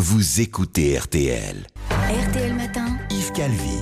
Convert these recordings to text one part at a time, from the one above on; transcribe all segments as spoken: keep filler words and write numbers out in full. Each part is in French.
vous écoutez R T L. R T L Matin, Yves Calvi.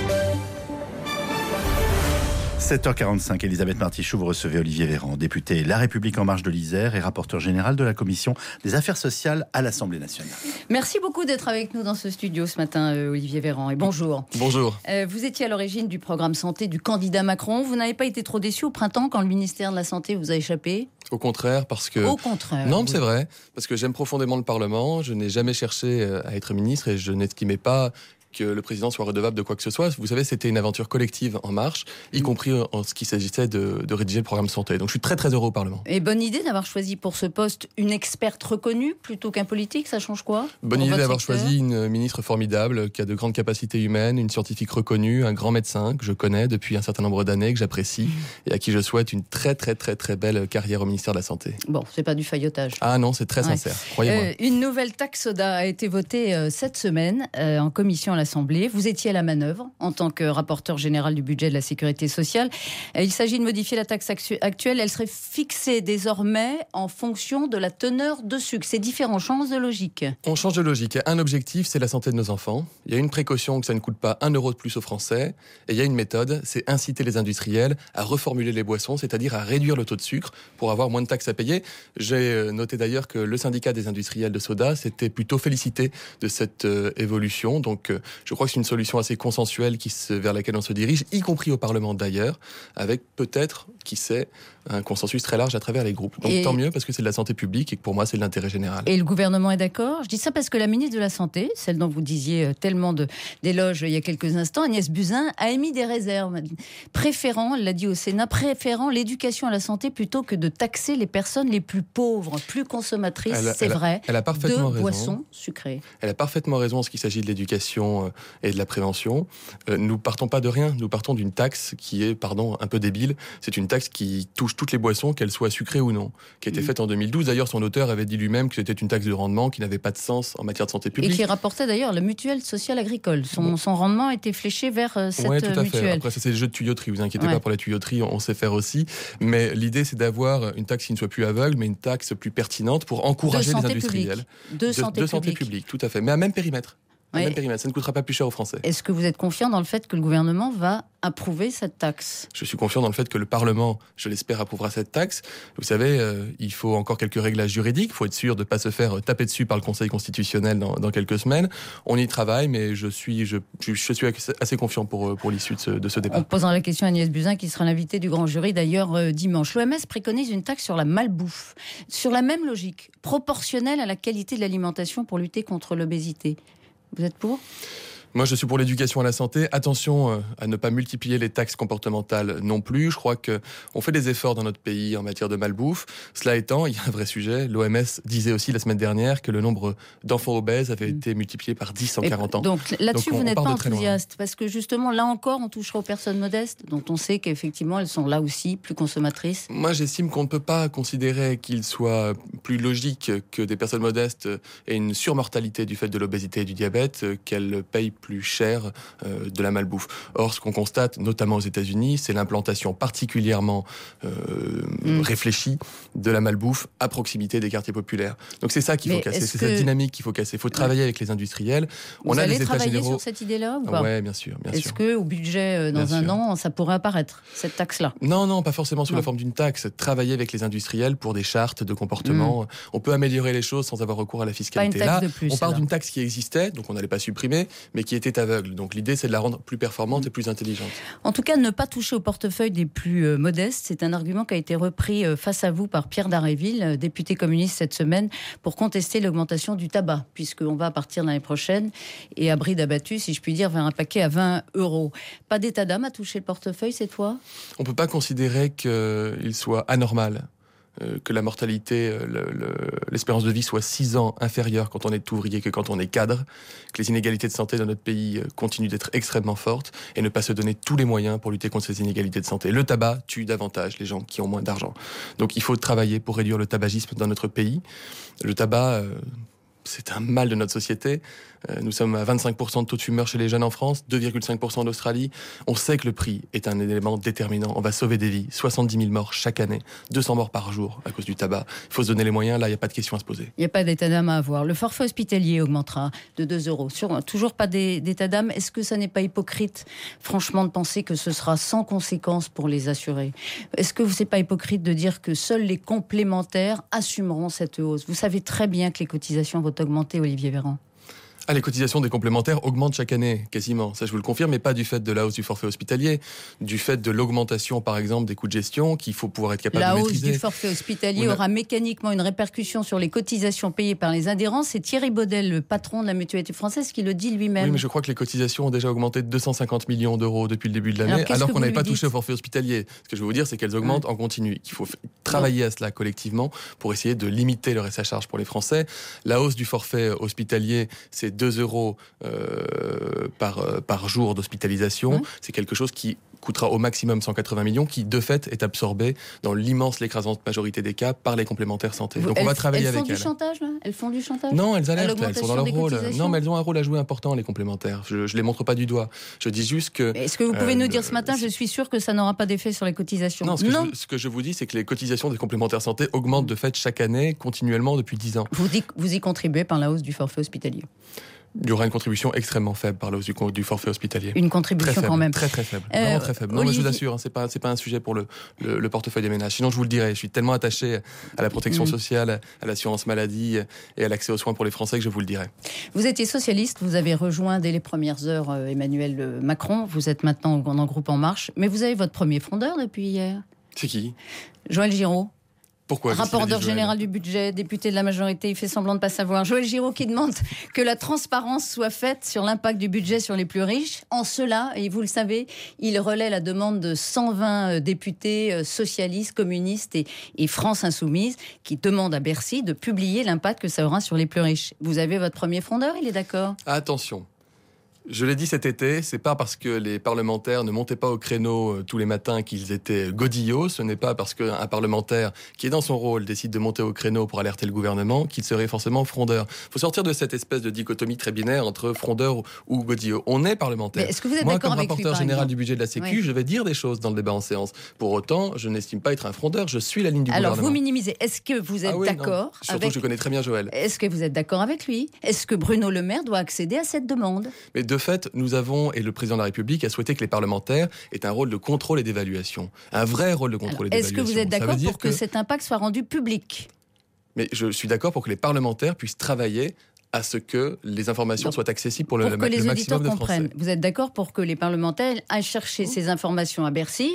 sept heures quarante-cinq, Elisabeth Martichoux, vous recevez Olivier Véran, député La République En Marche de l'Isère et rapporteur général de la Commission des Affaires sociales à l'Assemblée nationale. merci beaucoup d'être avec nous dans ce studio ce matin, euh, Olivier Véran, et bonjour. Bonjour. Euh, vous étiez à l'origine du programme santé du candidat Macron. Vous n'avez pas été trop déçu au printemps quand le ministère de la Santé vous a échappé ? Au contraire, parce que... Au contraire. Non, mais oui. c'est vrai, parce que j'aime profondément le Parlement, je n'ai jamais cherché à être ministre et je n'estimais pas que le président soit redevable de quoi que ce soit. Vous savez, c'était une aventure collective en marche, y mmh. compris en ce qu'il s'agissait de, de rédiger le programme santé. Donc je suis très très heureux au Parlement. Et bonne idée d'avoir choisi pour ce poste une experte reconnue plutôt qu'un politique, ça change quoi ? Bonne idée d'avoir secteur choisi une ministre formidable, qui a de grandes capacités humaines, une scientifique reconnue, un grand médecin que je connais depuis un certain nombre d'années, que j'apprécie, mmh. et à qui je souhaite une très très très très belle carrière au ministère de la Santé. Bon, c'est pas du faillotage. Ah non, c'est très ouais. sincère, croyez-moi. Euh, une nouvelle taxe soda a été votée euh, cette semaine euh, en commission à l'Assemblée. Vous étiez à la manœuvre en tant que rapporteur général du budget de la Sécurité sociale. Il s'agit de modifier la taxe actuelle. Elle serait fixée désormais en fonction de la teneur de sucre. C'est différent, on change de logique. On change de logique. Un objectif, c'est la santé de nos enfants. Il y a une précaution que ça ne coûte pas un euro de plus aux Français. Et il y a une méthode, c'est inciter les industriels à reformuler les boissons, c'est-à-dire à réduire le taux de sucre pour avoir moins de taxes à payer. J'ai noté d'ailleurs que le syndicat des industriels de soda s'était plutôt félicité de cette euh, évolution. Donc euh, je crois que c'est une solution assez consensuelle qui se, vers laquelle on se dirige, y compris au Parlement d'ailleurs, avec peut-être, qui sait, un consensus très large à travers les groupes. Donc et tant mieux, parce que c'est de la santé publique et que pour moi c'est de l'intérêt général. Et le gouvernement est d'accord ? Je dis ça parce que la ministre de la Santé, celle dont vous disiez tellement de, d'éloges il y a quelques instants, Agnès Buzyn, a émis des réserves, préférant, elle l'a dit au Sénat, préférant l'éducation à la santé plutôt que de taxer les personnes les plus pauvres, plus consommatrices, elle, c'est elle vrai, a, elle a parfaitement de raison. boissons sucrées. Elle a parfaitement raison en ce qu'il s'agit de l'éducation et de la prévention. Euh, nous partons pas de rien, nous partons d'une taxe qui est, pardon, un peu débile. C'est une taxe qui touche toutes les boissons, qu'elles soient sucrées ou non, qui a été mmh. faite en deux mille douze. D'ailleurs, son auteur avait dit lui-même que c'était une taxe de rendement qui n'avait pas de sens en matière de santé publique. Et qui rapportait d'ailleurs la mutuelle sociale agricole. Son, bon. son rendement était fléché vers euh, cette ouais, tout à mutuelle. Fait. Après, ça c'est le jeu de tuyauterie, vous inquiétez ouais. pas pour la tuyauterie, on, on sait faire aussi. Mais l'idée, c'est d'avoir une taxe qui ne soit plus aveugle, mais une taxe plus pertinente pour encourager de les industriels. De, de santé de, de publique. santé publique, tout à fait. Mais à même périmètre. Ouais. Même périmètre, ça ne coûtera pas plus cher aux Français. Est-ce que vous êtes confiant dans le fait que le gouvernement va approuver cette taxe ? Je suis confiant dans le fait que le Parlement, je l'espère, approuvera cette taxe. Vous savez, euh, il faut encore quelques réglages juridiques. Il faut être sûr de ne pas se faire taper dessus par le Conseil constitutionnel dans, dans quelques semaines. On y travaille, mais je suis, je, je, je suis assez confiant pour, pour l'issue de ce, de ce débat. On posera la question à Agnès Buzyn, qui sera l'invitée du grand jury d'ailleurs euh, dimanche. L'O M S préconise une taxe sur la malbouffe, sur la même logique, proportionnelle à la qualité de l'alimentation pour lutter contre l'obésité. Vous êtes pour ? Moi, je suis pour l'éducation à la santé. Attention à ne pas multiplier les taxes comportementales non plus. Je crois que on fait des efforts dans notre pays en matière de malbouffe. Cela étant, il y a un vrai sujet. L'O M S disait aussi la semaine dernière que le nombre d'enfants obèses avait mmh. été multiplié par dix en quarante ans. Donc là-dessus, donc, on, vous n'êtes pas enthousiaste parce que justement, là encore, on touchera aux personnes modestes, dont on sait qu'effectivement, elles sont là aussi plus consommatrices. Moi, j'estime qu'on ne peut pas considérer qu'il soit plus logique que des personnes modestes aient une surmortalité du fait de l'obésité et du diabète, qu'elles payent plus cher euh, de la malbouffe. Or, ce qu'on constate, notamment aux États-Unis, c'est l'implantation particulièrement euh, mmh. réfléchie de la malbouffe à proximité des quartiers populaires. Donc c'est ça qu'il faut Mais casser, c'est que... cette dynamique qu'il faut casser. Il faut travailler ouais. avec les industriels. Vous On allez a des travailler états généraux... sur cette idée-là ou pas ? Oui, bien sûr. Bien Est-ce sûr. qu'au budget, euh, dans bien un sûr. an, ça pourrait apparaître, cette taxe-là ? Non, non, pas forcément sous non. la forme d'une taxe. Travailler avec les industriels pour des chartes de comportement. Mmh. On peut améliorer les choses sans avoir recours à la fiscalité. Pas une taxe Là, de plus, on parle là. d'une taxe qui existait, donc on n'allait pas supprimer, mais qui était aveugle. Donc l'idée, c'est de la rendre plus performante et plus intelligente. En tout cas, ne pas toucher au portefeuille des plus euh, modestes, c'est un argument qui a été repris euh, face à vous par Pierre Dharréville, euh, député communiste cette semaine, pour contester l'augmentation du tabac, puisqu'on va partir l'année prochaine et à bride abattue, si je puis dire, vers un paquet à vingt euros. Pas d'état d'âme à toucher le portefeuille cette fois ? On ne peut pas considérer qu'il soit anormal. Euh, que la mortalité, euh, le, le, l'espérance de vie soit six ans inférieure quand on est ouvrier que quand on est cadre, que les inégalités de santé dans notre pays euh, continuent d'être extrêmement fortes et ne pas se donner tous les moyens pour lutter contre ces inégalités de santé. Le tabac tue davantage les gens qui ont moins d'argent. Donc il faut travailler pour réduire le tabagisme dans notre pays. Le tabac... Euh, c'est un mal de notre société. Euh, nous sommes à vingt-cinq pour cent de taux de fumeurs chez les jeunes en France, deux virgule cinq pour cent en Australie. On sait que le prix est un élément déterminant. On va sauver des vies. soixante-dix mille morts chaque année, deux cents morts par jour à cause du tabac. Il faut se donner les moyens. Là, il n'y a pas de question à se poser. Il n'y a pas d'état d'âme à avoir. Le forfait hospitalier augmentera de deux euros. Sur, toujours pas d'état d'âme. Est-ce que ça n'est pas hypocrite, franchement, de penser que ce sera sans conséquence pour les assurés? Est-ce que c'est pas hypocrite de dire que seuls les complémentaires assumeront cette hausse? Vous savez très bien que les cotisations vont augmenter, Olivier Véran. Ah, les cotisations des complémentaires augmentent chaque année, quasiment. Ça, je vous le confirme, mais pas du fait de la hausse du forfait hospitalier, du fait de l'augmentation, par exemple, des coûts de gestion qu'il faut pouvoir être capable la de maîtriser. La hausse du forfait hospitalier a... aura mécaniquement une répercussion sur les cotisations payées par les adhérents. C'est Thierry Baudel, le patron de la Mutualité française, qui le dit lui-même. Oui, mais je crois que les cotisations ont déjà augmenté de deux cent cinquante millions d'euros depuis le début de l'année, alors, alors qu'on n'avait pas touché au forfait hospitalier. Ce que je veux vous dire, c'est qu'elles augmentent ouais. en continu. Il faut travailler à cela collectivement pour essayer de limiter le reste à charge pour les Français. La hausse du forfait hospitalier, c'est deux euros Euh, par, euh, par jour d'hospitalisation. Mmh. C'est quelque chose qui coûtera au maximum cent quatre-vingts millions, qui de fait est absorbé dans l'immense, l'écrasante majorité des cas par les complémentaires santé. Vous, Donc elles, on va travailler elles avec elles. Elles font du chantage, là Elles font du chantage Non, elles alertent, elles sont dans leur rôle. Non, mais elles ont un rôle à jouer important, les complémentaires. Je ne les montre pas du doigt. Je dis juste que... Est-ce que vous pouvez euh, nous dire ce matin, euh, je suis sûr que ça n'aura pas d'effet sur les cotisations? Non, ce que, non. Je, ce que je vous dis, c'est que les cotisations des complémentaires santé augmentent de fait chaque année, continuellement, depuis dix ans. Vous, dites, vous y contribuez par la hausse du forfait hospitalier? Il y aura une contribution extrêmement faible par la hausse du, du forfait hospitalier. Une contribution très faible, quand même. Très très faible. Euh, Vraiment très faible. Non, Olivier... mais je vous assure, hein, c'est pas c'est pas un sujet pour le, le, le portefeuille des ménages. Sinon, je vous le dirais. Je suis tellement attaché à la protection mmh. sociale, à l'assurance maladie et à l'accès aux soins pour les Français que je vous le dirais. Vous étiez socialiste. Vous avez rejoint dès les premières heures euh, Emmanuel Macron. Vous êtes maintenant dans le groupe En Marche. Mais vous avez votre premier frondeur depuis hier. C'est qui? Joël Giraud. Pourquoi? Rapporteur général du budget, député de la majorité, il fait semblant de ne pas savoir. Joël Giraud qui demande que la transparence soit faite sur l'impact du budget sur les plus riches. En cela, et vous le savez, il relaie la demande de cent vingt députés socialistes, communistes et, et France Insoumise qui demandent à Bercy de publier l'impact que ça aura sur les plus riches. Vous avez votre premier frondeur, il est d'accord? Attention. Je l'ai dit cet été, c'est pas parce que les parlementaires ne montaient pas au créneau euh, tous les matins qu'ils étaient godillots, ce n'est pas parce qu'un parlementaire qui est dans son rôle décide de monter au créneau pour alerter le gouvernement qu'il serait forcément frondeur. Il faut sortir de cette espèce de dichotomie très binaire entre frondeur ou godillot. On est parlementaire. Mais est-ce que vous êtes Moi, d'accord comme avec rapporteur lui, général exemple du budget de la Sécu, oui. je vais dire des choses dans le débat en séance. Pour autant, je n'estime pas être un frondeur, je suis la ligne du Alors, gouvernement. vous minimisez. Est-ce que vous êtes ah oui, d'accord Surtout avec... que je connais très bien Joël. Est-ce que vous êtes d'accord avec lui? Est-ce que Bruno Le Maire doit accéder à cette demande? Mais de fait, nous avons et le président de la République a souhaité que les parlementaires aient un rôle de contrôle et d'évaluation. Un vrai rôle de contrôle Alors, et d'évaluation. Est-ce que vous êtes d'accord pour que, que cet impact soit rendu public? Mais je suis d'accord pour que les parlementaires puissent travailler à ce que les informations Donc, soient accessibles pour le, pour le, que les le auditeurs maximum de comprennent. Français. Vous êtes d'accord pour que les parlementaires aillent chercher ces informations à Bercy,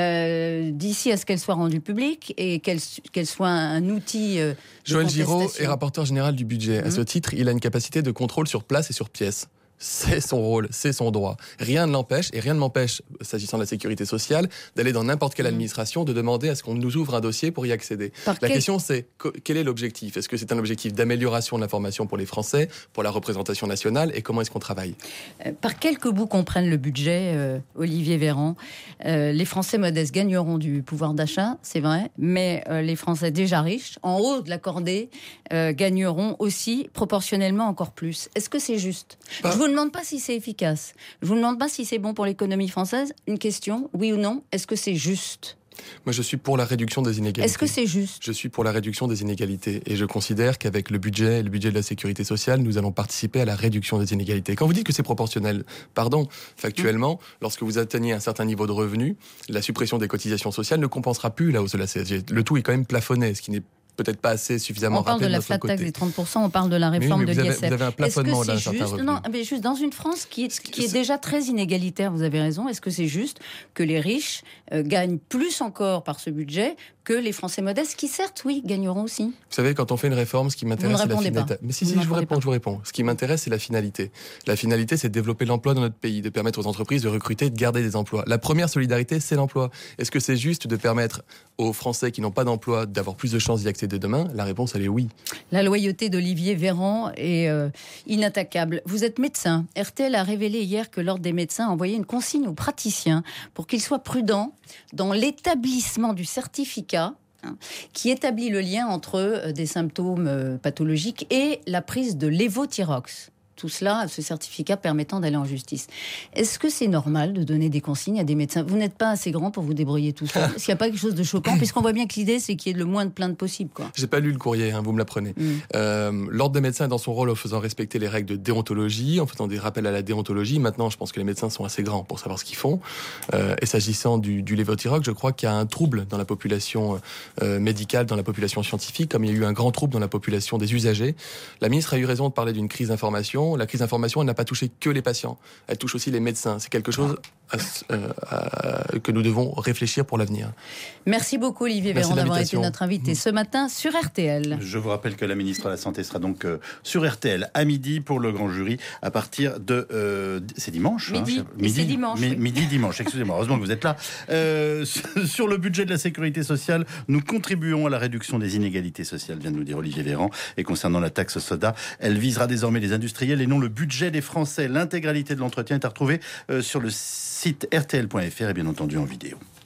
euh, d'ici à ce qu'elles soient rendues publiques et qu'elles, qu'elles soient un outil euh, de Joël Giraud est rapporteur rapporteur général du budget. Mmh. À ce titre, il a une capacité de contrôle sur place et sur pièce. C'est son rôle, c'est son droit. Rien ne l'empêche, et rien ne m'empêche, s'agissant de la sécurité sociale, d'aller dans n'importe quelle administration, de demander à ce qu'on nous ouvre un dossier pour y accéder. Par la quel... question, c'est quel est l'objectif? Est-ce que c'est un objectif d'amélioration de l'information pour les Français, pour la représentation nationale, et comment est-ce qu'on travaille? euh, Par quelques bouts comprennent le budget, euh, Olivier Véran, euh, les Français modestes gagneront du pouvoir d'achat, c'est vrai, mais euh, les Français déjà riches, en haut de la cordée, euh, gagneront aussi proportionnellement encore plus. Est-ce que c'est juste? Pas... Je vous Je ne vous demande pas si c'est efficace. Je vous demande pas si c'est bon pour l'économie française. Une question, oui ou non, est-ce que c'est juste? Moi, je suis pour la réduction des inégalités. Est-ce que c'est juste? Je suis pour la réduction des inégalités. Et je considère qu'avec le budget, le budget de la sécurité sociale, nous allons participer à la réduction des inégalités. Quand vous dites que c'est proportionnel, pardon, factuellement, mmh. lorsque vous atteignez un certain niveau de revenu, la suppression des cotisations sociales ne compensera plus la hausse de la C S G. Le tout est quand même plafonné, ce qui n'est peut-être pas assez suffisamment rappelé de notre côté. On parle de la flat tax des trente pour cent, on parle de la réforme oui, de l'I S F. Vous avez un plafonnement d'un certain revenu. Non, mais juste dans une France qui est, qui est déjà très inégalitaire, vous avez raison, est-ce que c'est juste que les riches euh, gagnent plus encore par ce budget que les Français modestes, qui certes, oui, gagneront aussi? Vous savez, quand on fait une réforme, ce qui m'intéresse, c'est la finalité. Mais si, si, je vous réponds, je vous réponds. Ce qui m'intéresse, c'est la finalité. La finalité, c'est de développer l'emploi dans notre pays, de permettre aux entreprises de recruter, de garder des emplois. La première solidarité, c'est l'emploi. Est-ce que c'est juste de permettre aux Français qui n'ont pas d'emploi d'avoir plus de chances d'y accéder demain? La réponse, elle est oui. La loyauté d'Olivier Véran est euh, inattaquable. Vous êtes médecin. R T L a révélé hier que l'Ordre des médecins a envoyé une consigne aux praticiens pour qu'ils soient prudents dans l'établissement du certificat hein, qui établit le lien entre euh, des symptômes euh, pathologiques et la prise de lévothyrox. Tout cela, ce certificat permettant d'aller en justice. Est-ce que c'est normal de donner des consignes à des médecins ? Vous n'êtes pas assez grand pour vous débrouiller tout seul. Est-ce qu'il n'y a pas quelque chose de choquant ? Puisqu'on voit bien que l'idée, c'est qu'il y ait le moins de plaintes possible, quoi. J'ai pas lu le courrier, hein, vous me l'apprenez. Mm. Euh, L'ordre des médecins est dans son rôle en faisant respecter les règles de déontologie, en faisant des rappels à la déontologie. Maintenant, je pense que les médecins sont assez grands pour savoir ce qu'ils font. Euh, et s'agissant du, du lévothyrox, je crois qu'il y a un trouble dans la population euh, médicale, dans la population scientifique, comme il y a eu un grand trouble dans la population des usagers. La ministre a eu raison de parler d'une crise d'information. La crise d'information, elle n'a pas touché que les patients, elle touche aussi les médecins. C'est quelque chose à, euh, à, que nous devons réfléchir pour l'avenir. Merci beaucoup Olivier Véran d'avoir été notre invité ce matin sur R T L. Je vous rappelle que la ministre de la Santé sera donc euh, sur R T L à midi pour le grand jury à partir de... Euh, c'est dimanche Midi, hein, midi c'est dimanche. Mi- oui. Midi, dimanche, excusez-moi, heureusement que vous êtes là. Euh, sur le budget de la sécurité sociale, nous contribuons à la réduction des inégalités sociales, vient de nous dire Olivier Véran. Et concernant la taxe soda, elle visera désormais les industriels et non le budget des Français. L'intégralité de l'entretien est à retrouver euh, sur le site R T L point F R et bien entendu en vidéo.